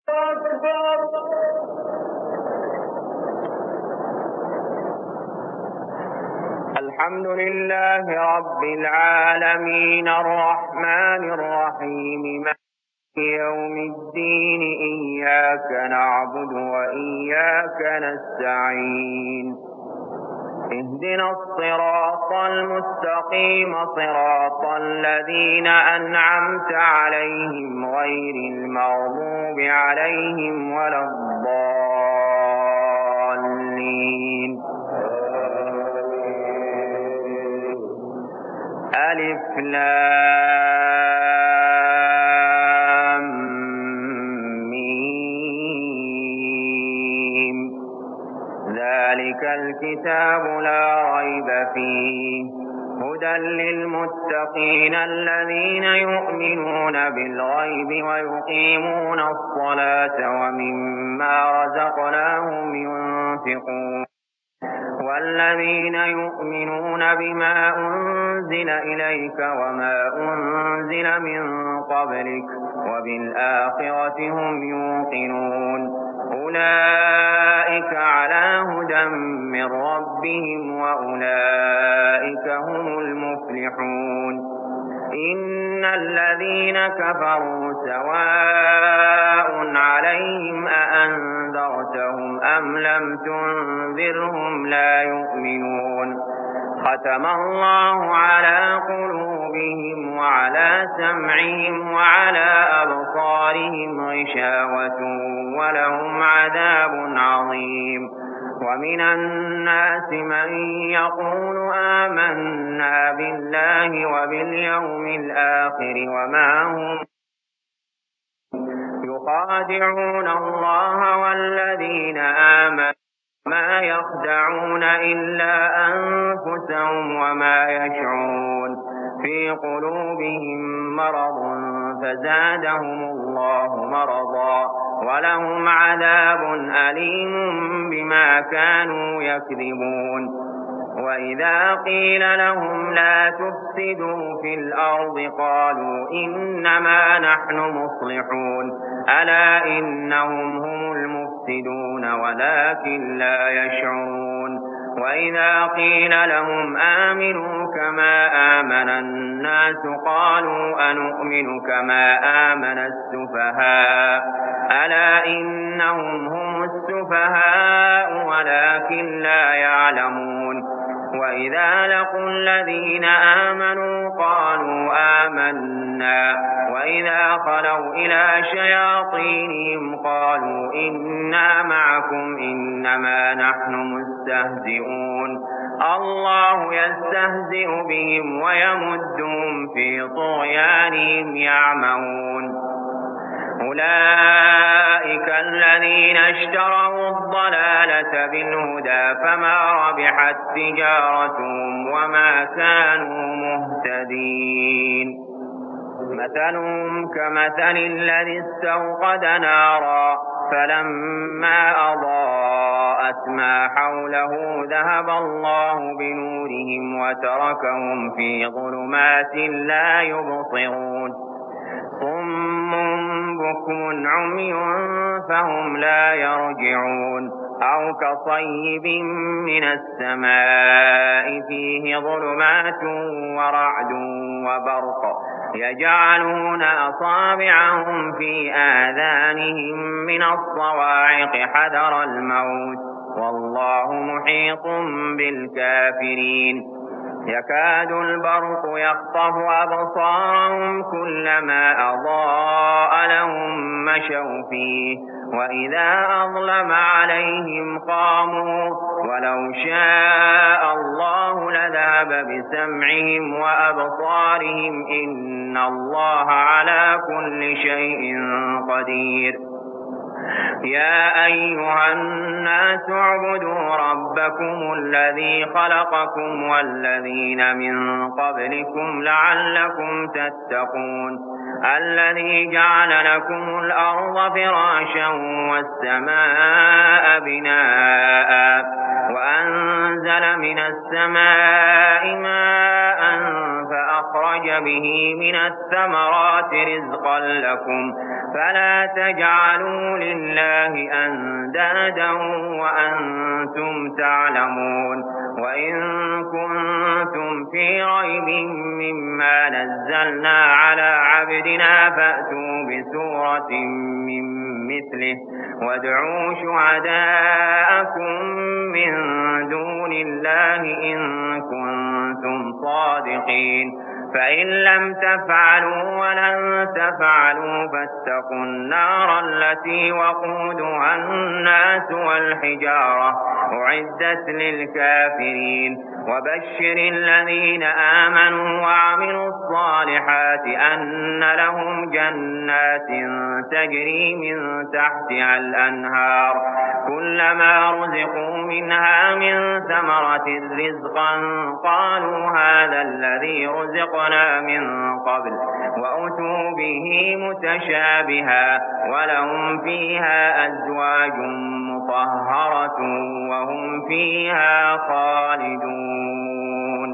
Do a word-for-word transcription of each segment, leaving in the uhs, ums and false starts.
الحمد لله رب العالمين الرحمن الرحيم مالك يوم الدين إياك نعبد وإياك نستعين اهدنا الصراط المستقيم صراط الذين أنعمت عليهم غير المغضوب عليهم ولا الضالين. ألف لام ميم ذلك الكتاب لا ريب فيه هدى للمتقين الذين يؤمنون بالغيب ويقيمون الصلاة ومما رزقناهم ينفقون والذين يؤمنون بما أنزل إليك وما أنزل من قبلك وبالآخرة هم يوقنون أولئك على هدى من ربهم وأولئك هم المفلحون. إن الذين كفروا سواء عليهم أأنذرتهم أم لم تنذرهم لا يؤمنون ختم الله على قلوبهم وعلى سمعهم وعلى أبصارهم غشاوة ولهم عذاب عظيم. ومن الناس من يقول آمنا بالله وباليوم الآخر وما هم يخادعون الله والذين آمنوا ما يخدعون إلا أنفسهم وما يشعرون في قلوبهم مرض فزادهم الله مرضا ولهم عذاب أليم بما كانوا يكذبون. وإذا قيل لهم لا تفسدوا في الأرض قالوا إنما نحن مصلحون ألا إنهم هم المفسدون ولكن لا يشعرون. وإذا قيل لهم آمنوا كما آمن الناس قالوا أنؤمن كما آمن السفهاء ألا إنهم هم السفهاء ولكن لا يعلمون. وإذا لقوا الذين آمنوا قالوا آمنا وإذا خلوا إلى شياطينهم قالوا إنا معكم إنما نحن مستهزئون الله يستهزئ بهم ويمدهم في طغيانهم يعمهون. أولئك الذين اشتروا الضلالة بالهدى فما ربحت تجارتهم وما كانوا مهتدين. مثلهم كمثل الذي استوقد نارا فلما أضاءت ما حوله ذهب الله بنورهم وتركهم في ظلمات لا يبصرون صم بكم عمي فهم لا يرجعون أو كصيب من السماء فيه ظلمات ورعد وبرق يجعلون أصابعهم في آذانهم من الصواعق حذر الموت والله محيط بالكافرين. يكاد البرق يخطف أبصارهم كلما أضاء لهم مشوا فيه وإذا أظلم عليهم قاموا ولو شاء الله لذهب بسمعهم وأبصارهم إن الله على كل شيء قدير. يا أيها الناس اعبدوا ربكم الذي خلقكم والذين من قبلكم لعلكم تتقون الذي جعل لكم الأرض فراشا والسماء بناء وأنزل من السماء ماء فأخرج أخرج به من الثمرات رزقا لكم فلا تجعلوا لله أندادا وأنتم تعلمون وإن كنتم في ريب مما نزلنا على عبدنا فأتوا بسورة من مثله وادعوا شهداءكم من دون الله إن كنتم صادقين فإن لم تفعلوا ولن تفعلوا فاتقوا النار التي وقودها الناس والحجارة أعدت للكافرين وبشر الذين آمنوا وعملوا الصالحات أن لهم جنات تجري من تحتها الأنهار كلما رزقوا منها من ثمرة رزقا قالوا هذا الذي رزقنا من قبل وأتوا به متشابها ولهم فيها أزواج مطهرة وهم فيها خالدون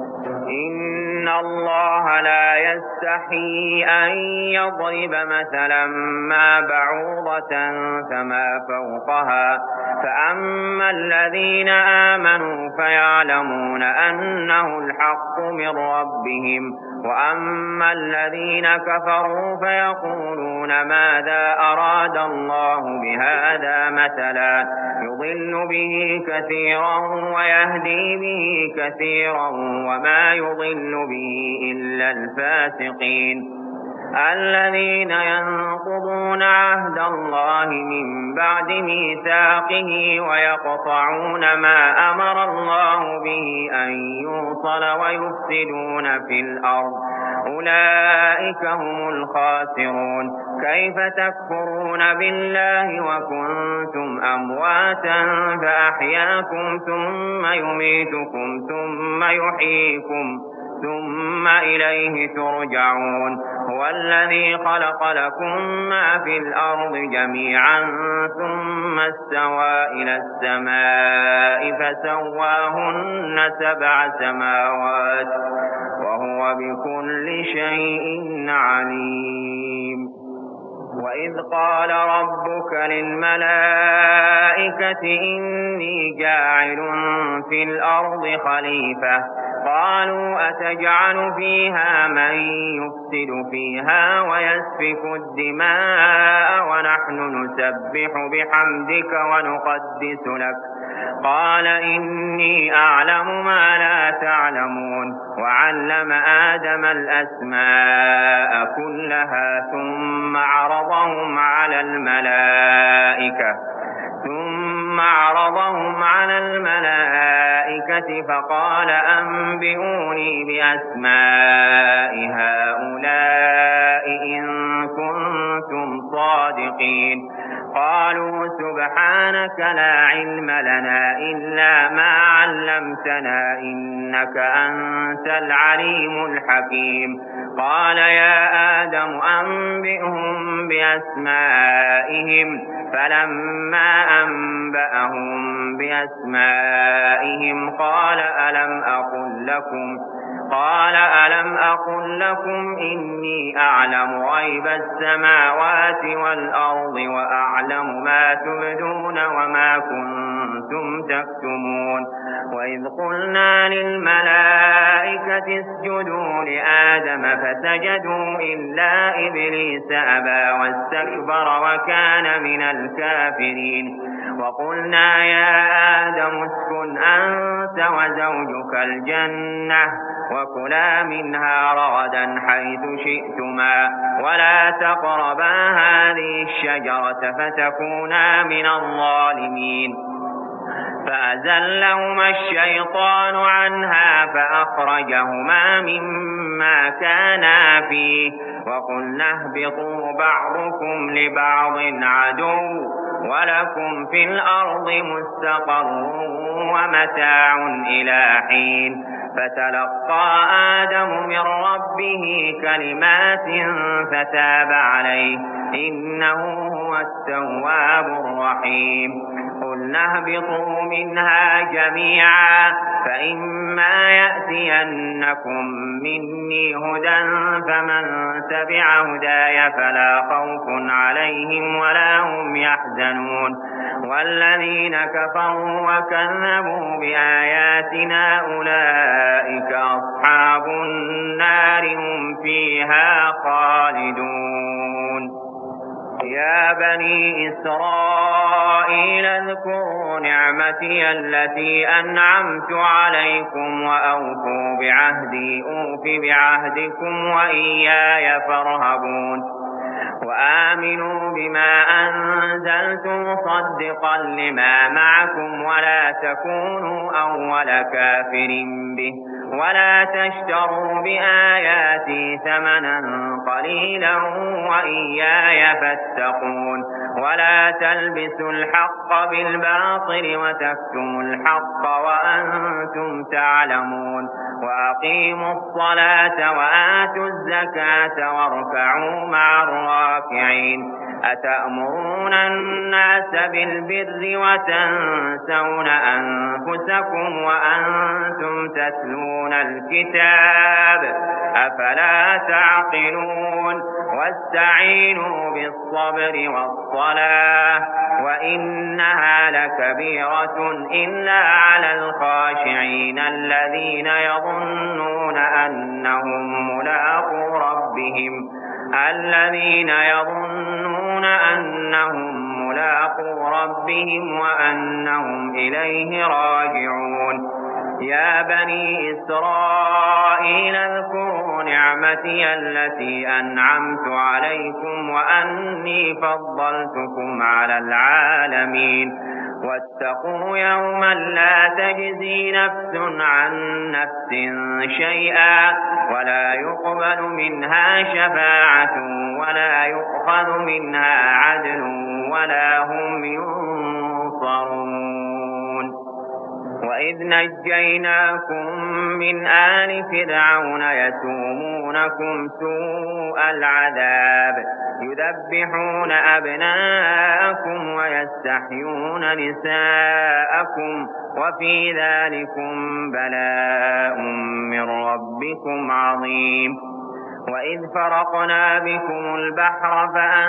إن الله لا يستحيي أن يضرب مثلا ما بعوضة فما فوقها فأما الذين آمنوا فيعلمون أنه الحق من ربهم وأما الذين كفروا فيقولون ماذا أراد الله بهذا مثلا يضل به كثيرا ويهدي به كثيرا وما يضل به إلا الفاسقين الذين ينقضون عهد الله من بعد ميثاقه ويقطعون ما أمر الله به أن يوصل ويفسدون في الأرض أولئك هم الخاسرون كيف تكفرون بالله وكنتم أمواتا فأحياكم ثم يميتكم ثم يحييكم ثم إليه ترجعون هو الذي خلق لكم ما في الأرض جميعا ثم استوى إلى السماء فسواهن سبع سماوات وهو بكل شيء عليم وإذ قال ربك للملائكة إني جاعل في الأرض خليفة قالوا أتجعل فيها من يفسد فيها ويسفك الدماء ونحن نسبح بحمدك ونقدس لك قال إني أعلم ما لا تعلمون وعلم آدم الأسماء كلها ثم عرضهم على الملائكة ثم عرضهم على الملائكة فقال أنبئوني بأسماء هؤلاء إن كنتم صادقين قالوا سبحانك لا علم لنا إلا ما علمتنا إنك أنت العليم الحكيم قال يا آدم أنبئهم بأسمائهم فلما أنبأهم بأسمائهم قال ألم أقل لكم قال ألم أقل لكم إني أعلم غيب السماوات والأرض وأعلم ما تبدون وما كنتم تكتمون وإذ قلنا للملائكة اسجدوا لآدم فسجدوا إلا إبليس أبى واستكبر وكان من الكافرين وقلنا يا آدم اسكن أنت وزوجك الجنة وكلا منها رغدا حيث شئتما ولا تقربا هذه الشجرة فتكونا من الظالمين فأزلهما الشيطان عنها فأخرجهما مما كانا فيه وقلنا اهبطوا بعضكم لبعض عدو ولكم في الأرض مستقر ومتاع إلى حين فتلقى آدم من ربه كلمات فتاب عليه إنه هو التواب الرحيم قلنا اهبطوا منها جميعا فإما يأتينكم مني هدى فمن تبع هداي فلا خوف عليهم ولا هم يحزنون والذين كفروا وكذبوا بآياتنا أولئك أصحاب النار هم فيها خالدون. يا بني إسرائيل اذكروا نعمتي التي أنعمت عليكم وأوفوا بعهدي أوف بعهدكم وإياي فارهبون وآمنوا بما أنزلت مصدقا لما معكم ولا تكونوا أول كافر به ولا تشتروا بآياتي ثمنا قليلا وإياي فاتقون ولا تلبسوا الحق بالباطل وتكتموا الحق وأنتم تعلمون وأقيموا الصلاة وآتوا الزكاة واركعوا مع الراكعين. أتأمرون الناس بالبر وتنسون أنفسكم وأنتم تتلون الكتاب أفلا تعقلون واستعينوا بالصبر والصلاة وإنها لكبيرة إلا على الخاشعين الذين يظنون أنهم ملاقو ربهم الذين يظنون أنهم ملاقو ربهم وأنهم إليه راجعون. يا بني إسرائيل اذكروا نعمتي التي أنعمت عليكم وأني فضلتكم على العالمين واتقوا يوما لا تجزي نفس عن نفس شيئا ولا يقبل منها شفاعة ولا يؤخذ منها عدل ولا هم ينصرون. وإذ نجيناكم من آل فرعون يسومونكم سوء العذاب يذبحون أبناءكم ويستحيون نساءكم وفي ذلكم بلاء من ربكم عظيم. وإذ فرقنا بكم البحر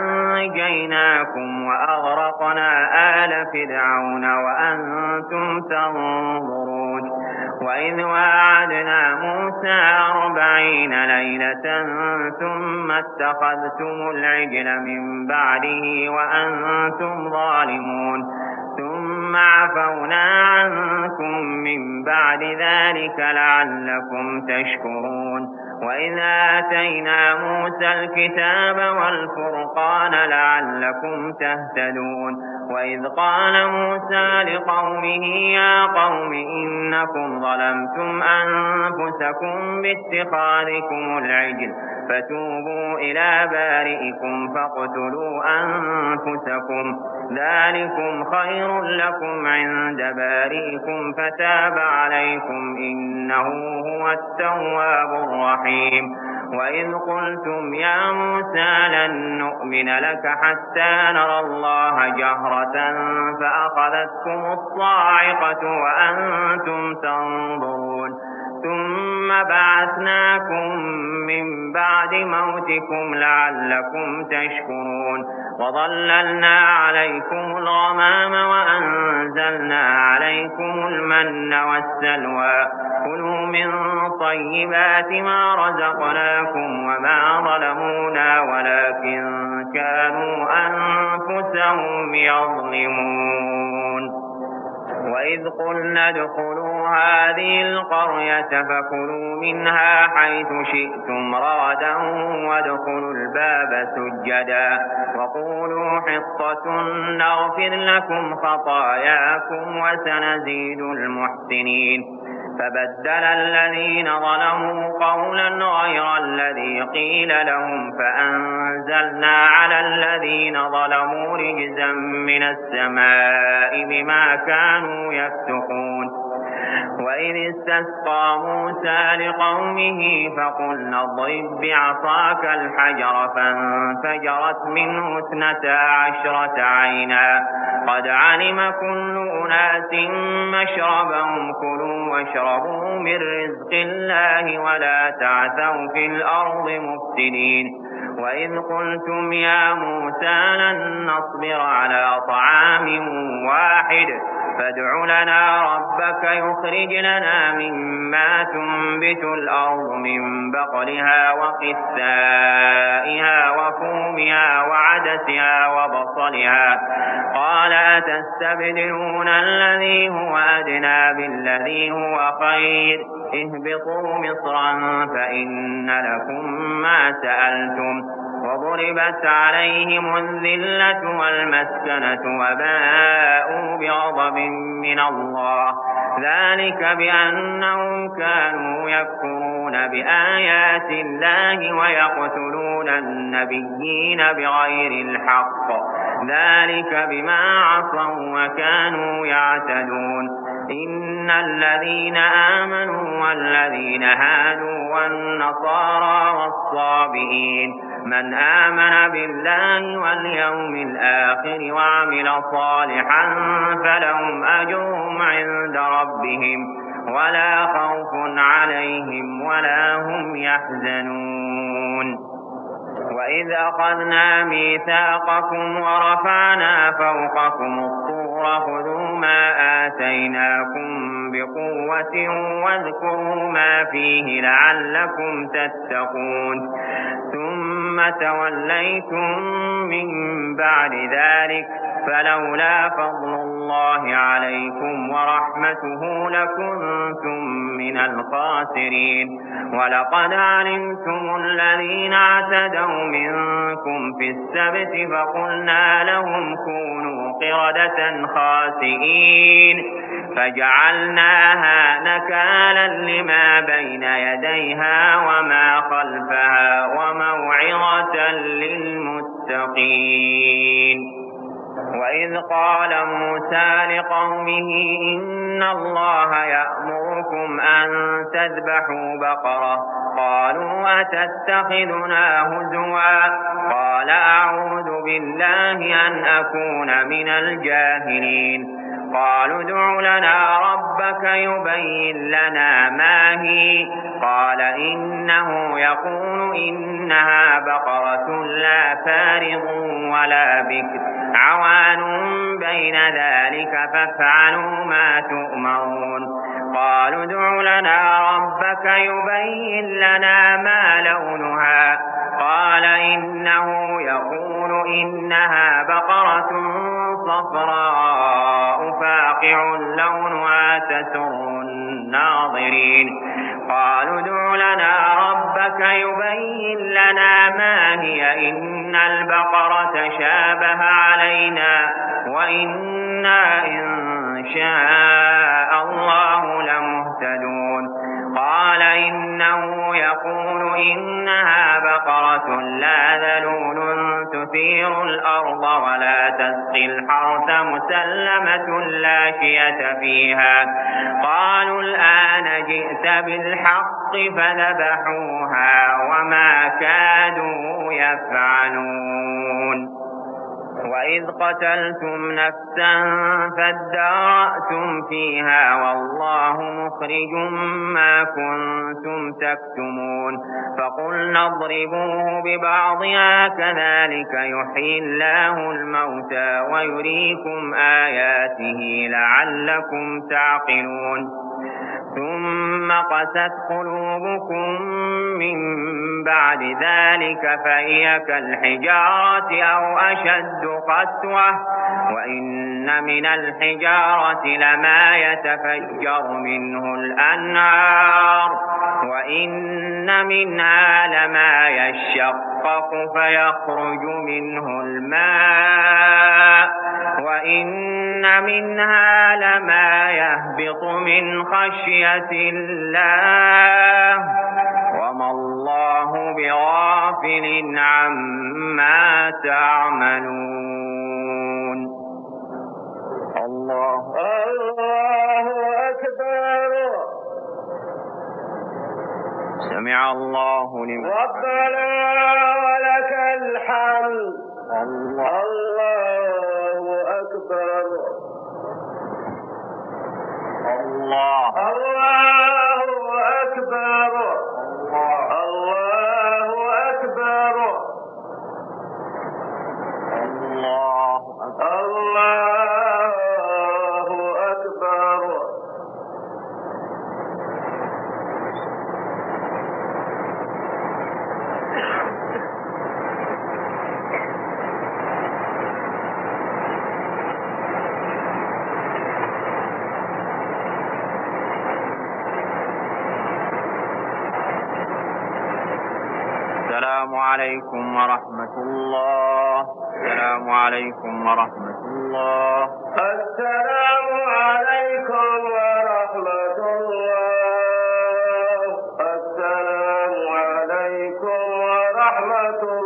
فأنجيناكم وأغرقنا آل فرعون وأنتم تنظرون. وإذ واعدنا موسى أربعين ليلة ثم اتخذتم العجل من بعده وأنتم ظالمون ثم عفونا عنكم من بعد ذلك لعلكم تشكرون. وإذ آتينا موسى الكتاب والفرقان لعلكم تهتدون. وإذ قال موسى لقومه يا قوم إنكم ظلمتم أنفسكم باتخاذكم العجل فتوبوا إلى بارئكم فاقتلوا أنفسكم ذلكم خير لكم عند بارئكم فتاب عليكم إنه هو التواب الرحيم. وإذ قلتم يا موسى لن نؤمن لك حتى نرى الله جهرة فأخذتكم الصاعقة وأنتم تنظرون ثم بعثناكم من بعد موتكم لعلكم تشكرون. وظللنا عليكم الغمام وأنزلنا عليكم المن والسلوى كلوا من طيبات ما رزقناكم وما ظلمونا ولكن كانوا أنفسهم يظلمون. وإذ قلنا ادخلوا هذه القرية فكلوا منها حيث شئتم رغدا وادخلوا الباب سجدا وقولوا حطة نغفر لكم خطاياكم وسنزيد المحسنين. فبدل الذين ظلموا قولا غير الذي قيل لهم فأنزلنا على الذين ظلموا رجزا من السماء بما كانوا يفسقون. وإذ استسقى موسى لقومه فقلنا اضرب بعصاك الحجر فانفجرت منه اثنتا عشرة عينا قد علم كل أناس مشربهم كلوا واشربوا من رزق الله ولا تعثوا في الأرض مفسدين وإذ قلتم يا موسى لن نصبر على طعام واحد فادع لنا ربك يخرج لنا مما تنبت الأرض من بقلها وقثائها وفومها وعدسها وبصلها قال أتستبدلون الذي هو أدنى بالذي هو خير اهبطوا مصرا فإن لكم ما سألتم وضربت عليهم الذلة والمسكنة وباءوا بغضب من الله ذلك بأنهم كانوا يكفرون بآيات الله ويقتلون النبيين بغير الحق ذلك بما عصوا وكانوا يعتدون إن الذين آمنوا والذين هادوا والنصارى والصابئين من آمن بالله واليوم الآخر وعمل صالحا فلهم أجرهم عند ربهم ولا خوف عليهم ولا هم يحزنون وإذ أخذنا ميثاقكم ورفعنا فوقكم الطور خذوا ما آتيناكم بقوة واذكروا ما فيه لعلكم تتقون ثم توليتم من بعد ذلك فلولا فضل الله عليكم ورحمته لكنتم من الخاسرين ولقد علمتم الذين اعتدوا منكم في السبت فقلنا لهم كونوا قردة خاسئين فجعلناها نكالا لما بين يديها وما خلفها وموعظة للمتقين وإذ قال موسى لقومه إن الله يأمركم أن تذبحوا بقرة قالوا أتتخذنا هزوا قال أعوذ بالله أن أكون من الجاهلين قالوا ادع لنا ربك يبين لنا ما هي قال إنه يقول إنها بقرة لا فارض ولا بكر عوان بين ذلك فافعلوا ما تؤمرون قالوا ادع لنا ربك يبين لنا ما لونها قال إنه يقول إنها بقرة صفراء فاقع لونها تسر الناظرين قالوا ادع لنا ربك يبين لنا ما هي إن البقرة شابه علينا وإنا إن شاء الله لمهتدون قال إنه يقول إنها بقرة لا ذلول تثير الأرض ولا تسقي الحرث مسلمة لا شية فيها قالوا الآن جئت بالحق فذبحوها وما كادوا يفعلون وإذ قتلتم نفسا فادارأتم فيها والله مخرج ما كنتم تكتمون فقلنا اضربوه ببعضها كذلك يحيي الله الموتى ويريكم آياته لعلكم تعقلون ثم قست قلوبكم من بعد ذلك فهي كالحجارة أو أشد قسوة وإن من الحجارة لما يتفجر منه الأنهار وإن منها لما يشقق فيخرج منه الماء وإن منها لما يهبط من خشية الله وما الله بغافل عما تعملون الله الله أكبر سمع الله لمن ربنا ولك الحمد. الله, الله أكبر. الله الله أكبر. الله أكبر. الله أكبر. الله أكبر. السلام عليكم ورحمة الله. السلام عليكم ورحمة الله. السلام عليكم ورحمة الله. السلام عليكم ورحمة الله.